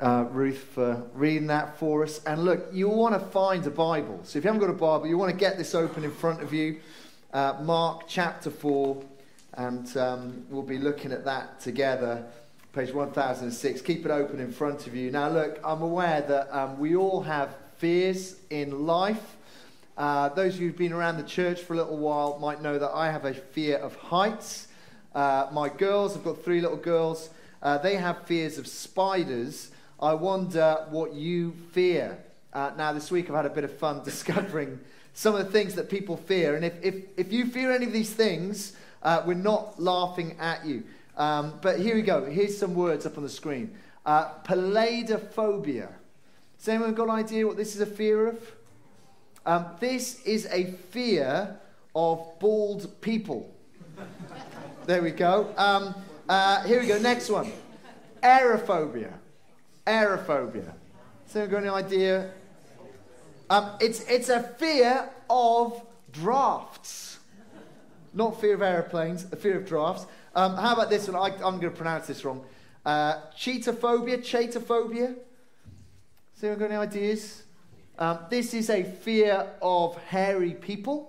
Ruth, for reading that for us. And look, you want to find a Bible. So if you haven't got a Bible, you want to get this open in front of you. Mark chapter 4, and we'll be looking at that together. Page 1006. Keep it open in front of you. Now look, I'm aware that we all have fears in life. Those of you who've been around the church for a little while might know that I have a fear of heights. My girls, I've got 3 little girls, they have fears of spiders. I wonder what you fear. Now this week I've had a bit of fun discovering some of the things that people fear. And if you fear any of these things, we're not laughing at you. But here we go. Here's some words up on the screen. Paleidophobia. Has anyone got an idea what this is a fear of? This is a fear of bald people. There we go. Here we go. Next one. Aerophobia. Aerophobia. Has anyone got any idea? It's a fear of drafts. Not fear of aeroplanes, a fear of drafts. How about this one? I'm going to pronounce this wrong. Chaetophobia. Has anyone got any ideas? This is a fear of hairy people.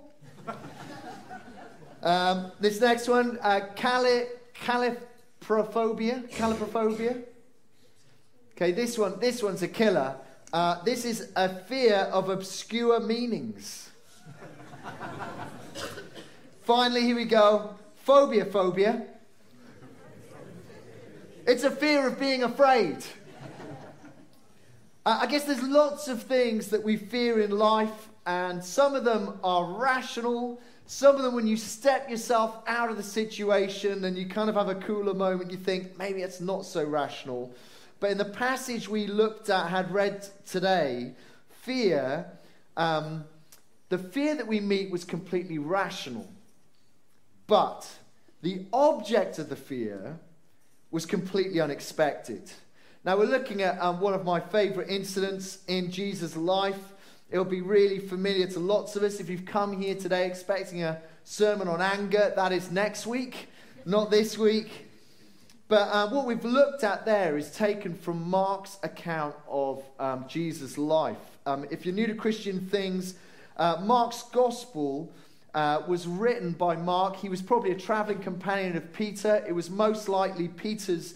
This next one, caliprophobia. Okay, this one's a killer. This is a fear of obscure meanings. Finally, here we go. Phobia. It's a fear of being afraid. I guess there's lots of things that we fear in life, and some of them are rational. Some of them, when you step yourself out of the situation and you kind of have a cooler moment, you think, maybe it's not so rational. But in the passage we had read today, fear, the fear that we meet was completely rational. But the object of the fear was completely unexpected. Now we're looking at one of my favorite incidents in Jesus' life. It'll be really familiar to lots of us. If you've come here today expecting a sermon on anger, that is next week, not this week. But what we've looked at there is taken from Mark's account of Jesus' life. If you're new to Christian things, Mark's gospel was written by Mark. He was probably a traveling companion of Peter. It was most likely Peter's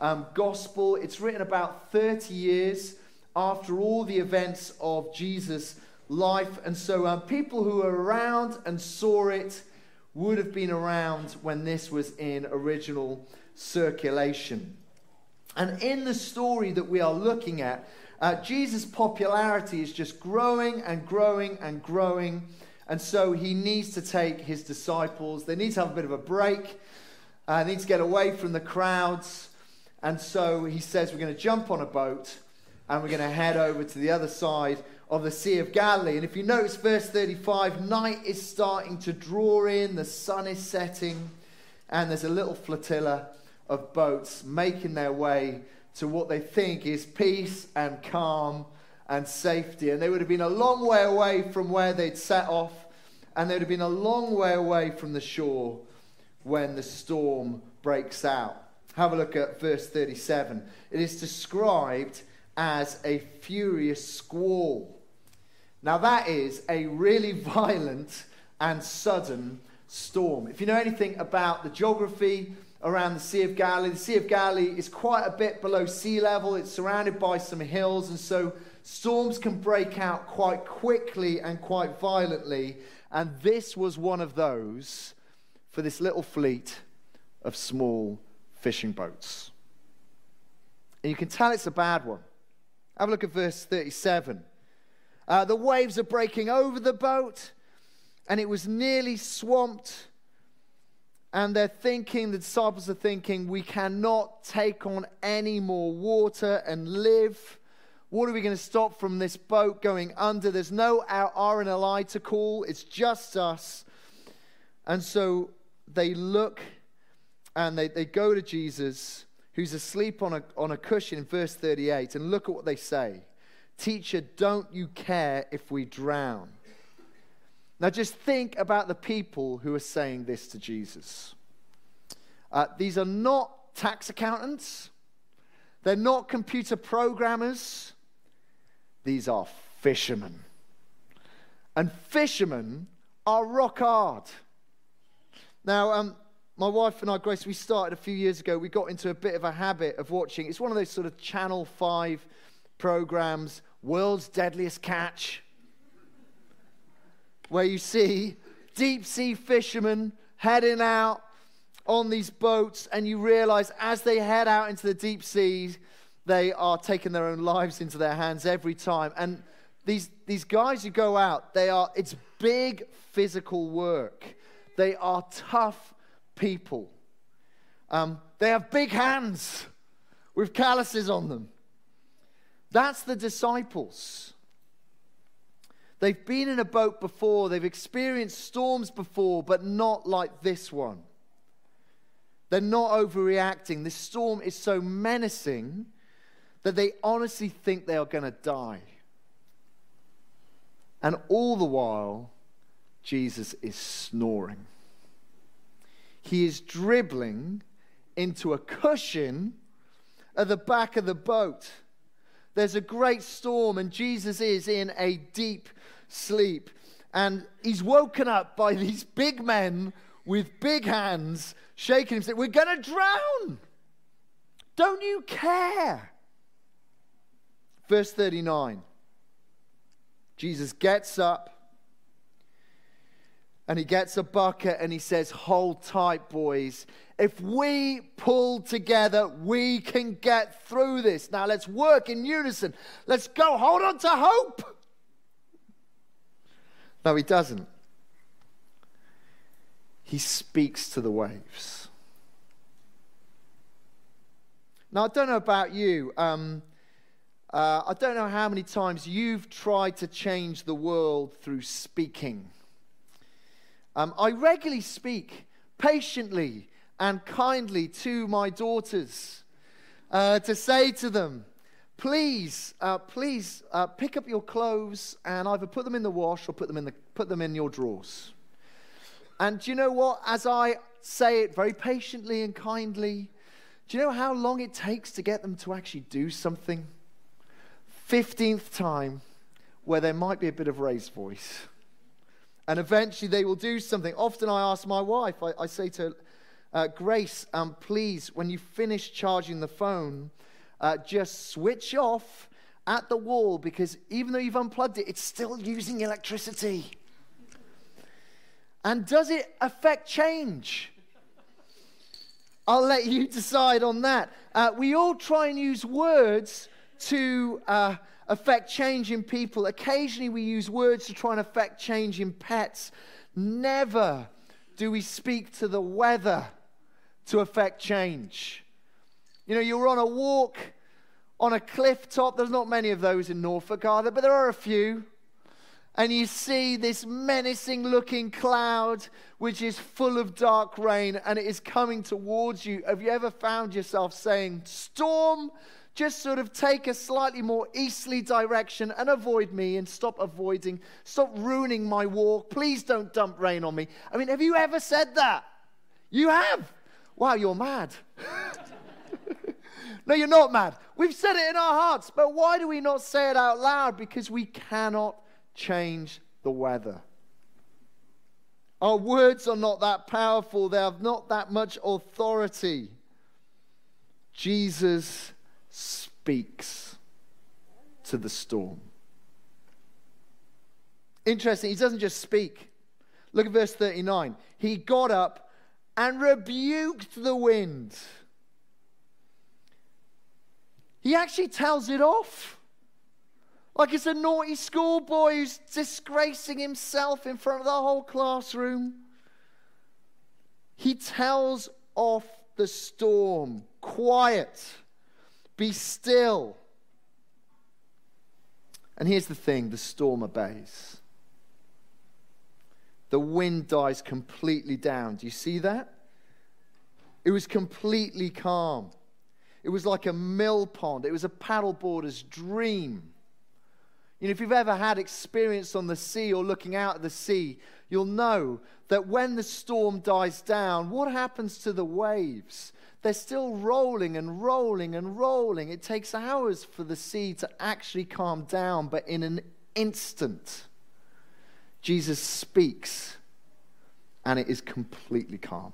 gospel. It's written about 30 years after all the events of Jesus' life. And so people who were around and saw it would have been around when this was in original circulation. And in the story that we are looking at, Jesus' popularity is just growing and growing and growing. And so he needs to take his disciples. They need to have a bit of a break. They need to get away from the crowds. And so he says, we're going to jump on a boat and we're going to head over to the other side of the Sea of Galilee. And if you notice verse 35, night is starting to draw in, the sun is setting, and there's a little flotilla of boats making their way to what they think is peace and calm and safety. And they would have been a long way away from where they'd set off, and they would have been a long way away from the shore when the storm breaks out. Have a look at verse 37. It is described as a furious squall. Now that is a really violent and sudden storm. If you know anything about the geography around the Sea of Galilee is quite a bit below sea level. It's surrounded by some hills, and so storms can break out quite quickly and quite violently. And this was one of those for this little fleet of small fishing boats. And you can tell it's a bad one. Have a look at verse 37. The waves are breaking over the boat, and it was nearly swamped. And the disciples are thinking, we cannot take on any more water and live. What are we going to stop from this boat going under? There's no RNLI to call. It's just us. And so they look and they go to Jesus, who's asleep on a cushion in verse 38. And look at what they say. Teacher, don't you care if we drown? Now just think about the people who are saying this to Jesus. These are not tax accountants. They're not computer programmers. These are fishermen. And fishermen are rock hard. Now, my wife and I, Grace, we started a few years ago. We got into a bit of a habit of watching. It's one of those sort of Channel 5 programs, World's Deadliest Catch, where you see deep sea fishermen heading out on these boats, and you realize as they head out into the deep sea, they are taking their own lives into their hands every time. And these guys who go out, it's big physical work. They are tough people. They have big hands with calluses on them. That's the disciples. They've been in a boat before. They've experienced storms before, but not like this one. They're not overreacting. This storm is so menacing that they honestly think they are going to die. And all the while, Jesus is snoring. He is dribbling into a cushion at the back of the boat. There's a great storm, and Jesus is in a deep sleep. And he's woken up by these big men with big hands, shaking him, saying, "We're going to drown. Don't you care?" Verse 39. Jesus gets up, and he gets a bucket, and he says, "Hold tight, boys. If we pull together, we can get through this. Now let's work in unison. Let's go. Hold on to hope." No, he doesn't. He speaks to the waves. Now, I don't know about you. I don't know how many times you've tried to change the world through speaking. I regularly speak patiently and kindly to my daughters to say to them, please pick up your clothes and either put them in the wash or put them in your drawers. And do you know what? As I say it very patiently and kindly, do you know how long it takes to get them to actually do something? 15th time, where there might be a bit of raised voice. And eventually they will do something. Often I ask my wife, I say to Grace, please, when you finish charging the phone, just switch off at the wall, because even though you've unplugged it, it's still using electricity. And does it affect change? I'll let you decide on that. We all try and use words to affect change in people. Occasionally we use words to try and affect change in pets. Never do we speak to the weather to affect change. You know, you're on a walk on a cliff top. There's not many of those in Norfolk, are there? But there are a few. And you see this menacing looking cloud which is full of dark rain, and it is coming towards you. Have you ever found yourself saying, "Storm, just sort of take a slightly more easterly direction and avoid me, and stop ruining my walk. Please don't dump rain on me"? I mean, have you ever said that? You have? Wow, you're mad. No, you're not mad. We've said it in our hearts, but why do we not say it out loud? Because we cannot change the weather. Our words are not that powerful. They have not that much authority. Jesus speaks to the storm. Interesting, he doesn't just speak. Look at verse 39. He got up and rebuked the wind. He actually tells it off. Like it's a naughty schoolboy who's disgracing himself in front of the whole classroom. He tells off the storm. Quiet. Be still. And here's the thing, the storm obeys. The wind dies completely down. Do you see that? It was completely calm. It was like a mill pond. It was a paddleboarder's dream. You know, if you've ever had experience on the sea or looking out at the sea, you'll know that when the storm dies down, what happens to the waves? They're still rolling and rolling and rolling. It takes hours for the sea to actually calm down, but in an instant, Jesus speaks and it is completely calm.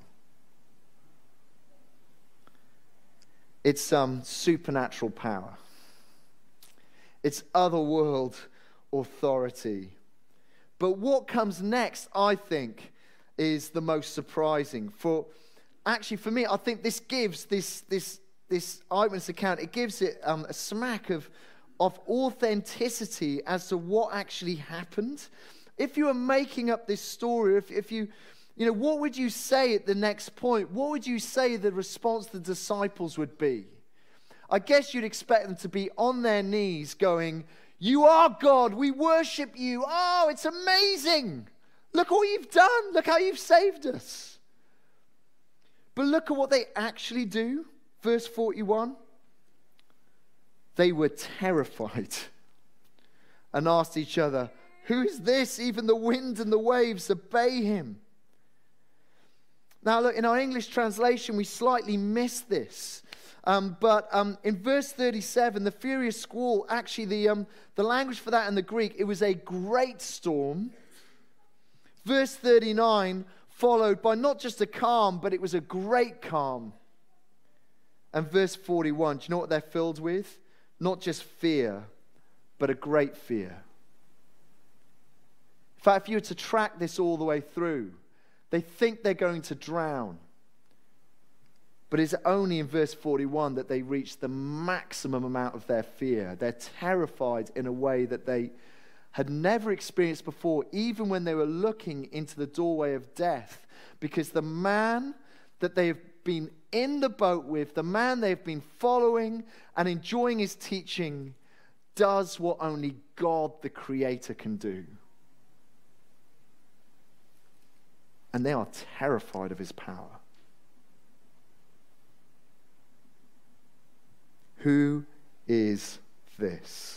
It's supernatural power. It's otherworld authority. But what comes next, I think, is the most surprising. For me, I think this gives this eyewitness account, it gives it a smack of authenticity as to what actually happened. If you were making up this story, if you what would you say at the next point? What would you say the response of the disciples would be? I guess you'd expect them to be on their knees going, "You are God, we worship you. Oh, it's amazing. Look what you've done. Look how you've saved us." But look at what they actually do. Verse 41. They were terrified and asked each other, "Who is this? Even the wind and the waves obey him." Now look, in our English translation, we slightly miss this. But in verse 37, the furious squall, actually the language for that in the Greek, it was a great storm. Verse 39 followed by not just a calm, but it was a great calm. And verse 41, do you know what they're filled with? Not just fear, but a great fear. In fact, if you were to track this all the way through, they think they're going to drown. But it's only in verse 41 that they reach the maximum amount of their fear. They're terrified in a way that they had never experienced before, even when they were looking into the doorway of death. Because the man that they have been in the boat with, the man they've been following and enjoying his teaching, does what only God, the Creator, can do. And they are terrified of his power. Who is this?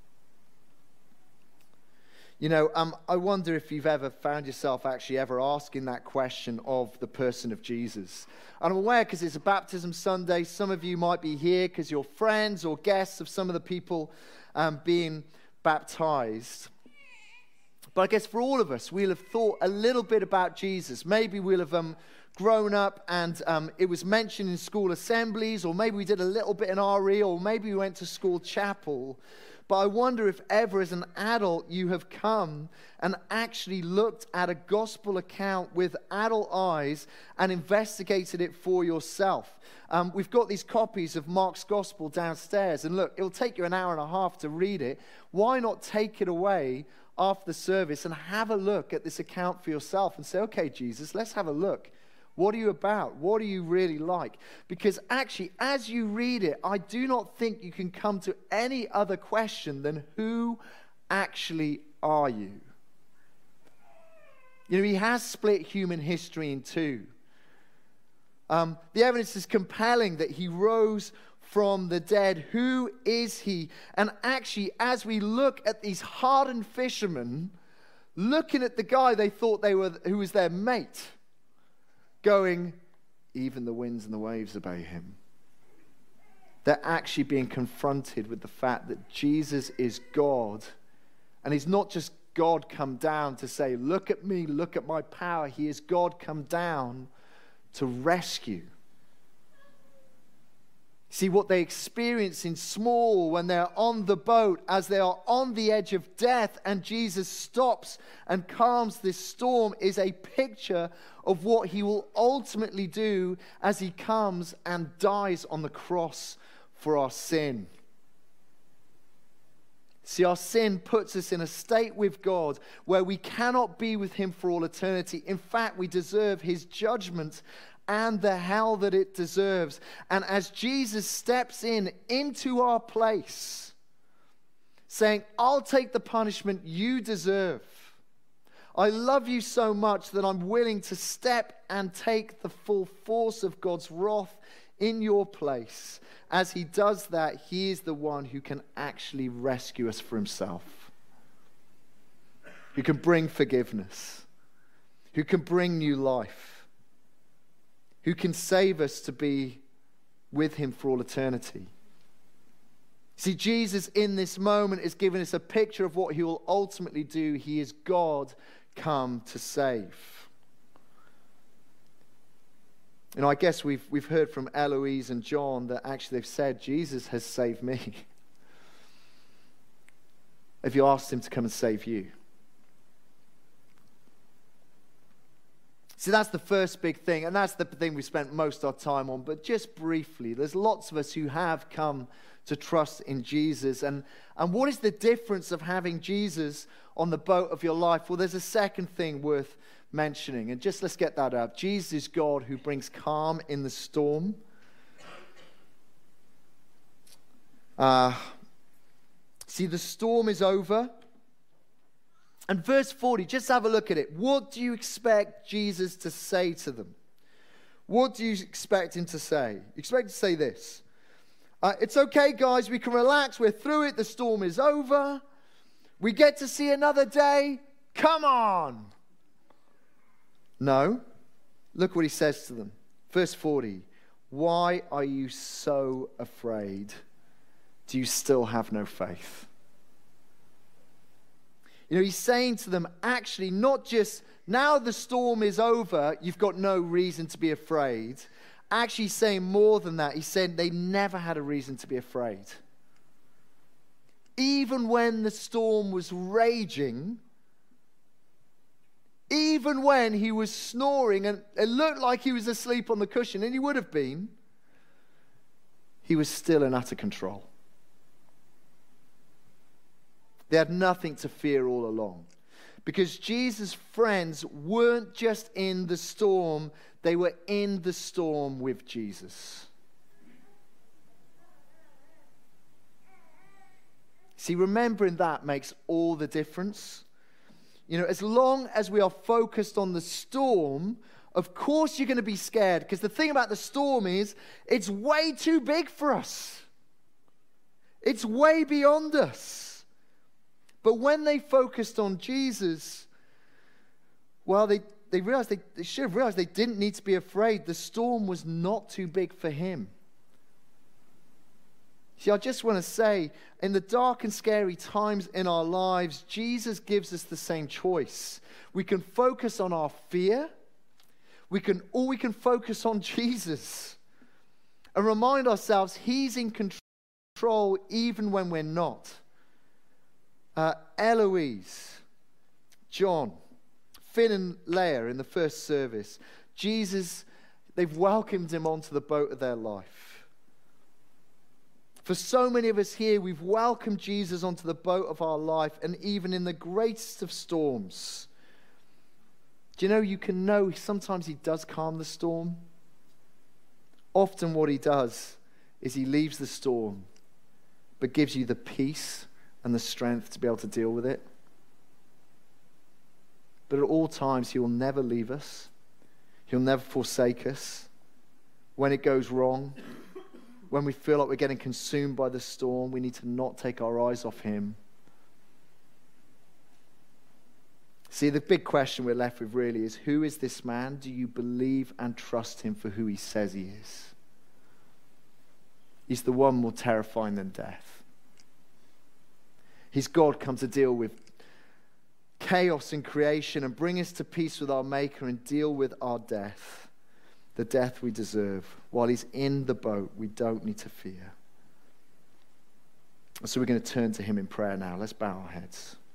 You know, I wonder if you've ever found yourself actually ever asking that question of the person of Jesus. And I'm aware because it's a baptism Sunday, some of you might be here because you're friends or guests of some of the people being baptized. But I guess for all of us, we'll have thought a little bit about Jesus. Maybe we'll have grown up and it was mentioned in school assemblies, or maybe we did a little bit in RE, or maybe we went to school chapel. But I wonder if ever as an adult you have come and actually looked at a gospel account with adult eyes and investigated it for yourself. We've got these copies of Mark's Gospel downstairs, and look, it'll take you an hour and a half to read it. Why not take it away after the service and have a look at this account for yourself and say, "Okay, Jesus, let's have a look. What are you about? What are you really like?" Because actually, as you read it, I do not think you can come to any other question than who actually are you? You know, he has split human history in two. The evidence is compelling that he rose from the dead. Who is he? And actually, as we look at these hardened fishermen, looking at the guy they thought who was their mate, going, "Even the winds and the waves obey him." They're actually being confronted with the fact that Jesus is God. And he's not just God come down to say, "Look at me, look at my power." He is God come down to rescue. See, what they experience in small when they're on the boat, as they are on the edge of death, and Jesus stops and calms this storm, is a picture of what he will ultimately do as he comes and dies on the cross for our sin. See, our sin puts us in a state with God where we cannot be with him for all eternity. In fact, we deserve his judgment and the hell that it deserves. And as Jesus steps into our place, saying, "I'll take the punishment you deserve. I love you so much that I'm willing to step and take the full force of God's wrath in your place." As he does that, he is the one who can actually rescue us for himself. who can bring forgiveness, who can bring new life, who can save us to be with him for all eternity. See, Jesus in this moment is giving us a picture of what he will ultimately do. He is God come to save. You know, I guess we've heard from Eloise and John that actually they've said, Jesus has saved me. Have you asked him to come and save you? See, that's the first big thing, and that's the thing we spent most of our time on. But just briefly, there's lots of us who have come to trust in Jesus. And what is the difference of having Jesus on the boat of your life? Well, there's a second thing worth mentioning, and just let's get that up. Jesus is God who brings calm in the storm. See, the storm is over. And verse 40, just have a look at it. What do you expect Jesus to say to them? What do you expect him to say? You expect him to say this. It's okay, guys. We can relax. We're through it. The storm is over. We get to see another day. Come on. No. Look what he says to them. Verse 40. Why are you so afraid? Do you still have no faith? You know, he's saying to them, actually, not just now the storm is over, you've got no reason to be afraid. Actually, he's saying more than that. He said they never had a reason to be afraid. Even when the storm was raging, even when he was snoring and it looked like he was asleep on the cushion, and he would have been, he was still in utter control. They had nothing to fear all along. Because Jesus' friends weren't just in the storm, they were in the storm with Jesus. See, remembering that makes all the difference. You know, as long as we are focused on the storm, of course you're going to be scared. Because the thing about the storm is, it's way too big for us. It's way beyond us. But when they focused on Jesus, well, they realized they should have realized they didn't need to be afraid. The storm was not too big for him. See, I just want to say, in the dark and scary times in our lives, Jesus gives us the same choice. We can focus on our fear, or we can focus on Jesus and remind ourselves he's in control even when we're not. Eloise, John, Finn and Leah in the first service, Jesus, they've welcomed him onto the boat of their life. For so many of us here, we've welcomed Jesus onto the boat of our life, and even in the greatest of storms. Do you know, you can know sometimes he does calm the storm. Often what he does is he leaves the storm, but gives you the peace and the strength to be able to deal with it. But at all times, he will never leave us. He'll never forsake us. When it goes wrong, when we feel like we're getting consumed by the storm, we need to not take our eyes off him. See, the big question we're left with really is, who is this man? Do you believe and trust him for who he says he is? He's the one more terrifying than death. He's God come to deal with chaos in creation and bring us to peace with our Maker and deal with our death, the death we deserve. While he's in the boat, we don't need to fear. So we're going to turn to him in prayer now. Let's bow our heads.